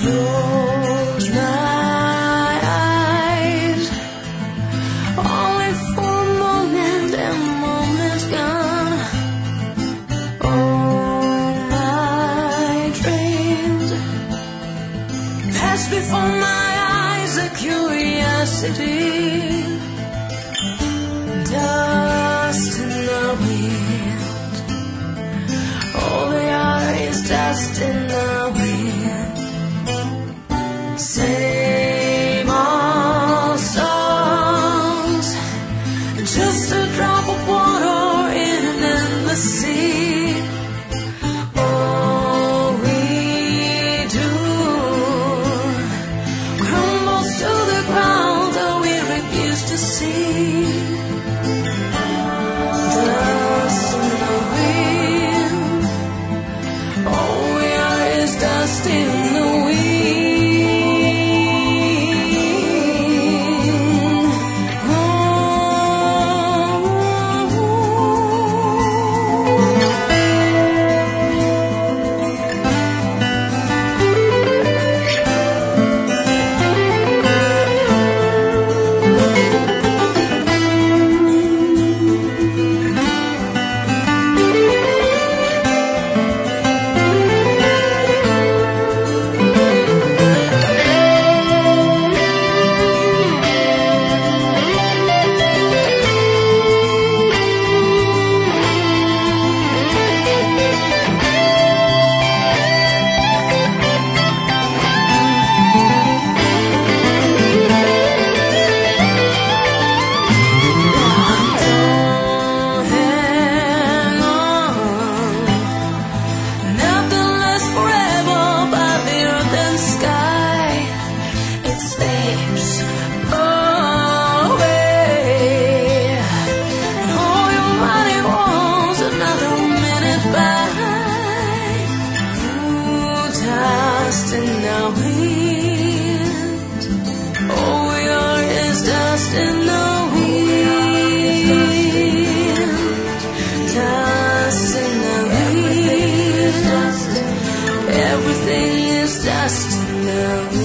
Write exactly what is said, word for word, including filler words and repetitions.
close my eyes, only for a moment, and the moment's gone. All my dreams pass before my eyes, a curiosity, dust in the wind. All they are is dust in the wind. Same old songs, just a drop of water in an endless sea. All we do crumbles to the ground, though we refuse to see. Dust in the wind, all we are is dust in the wind. Dust in the wind, all we are is dust in the wind. Dust in the wind, everything is dust in the wind.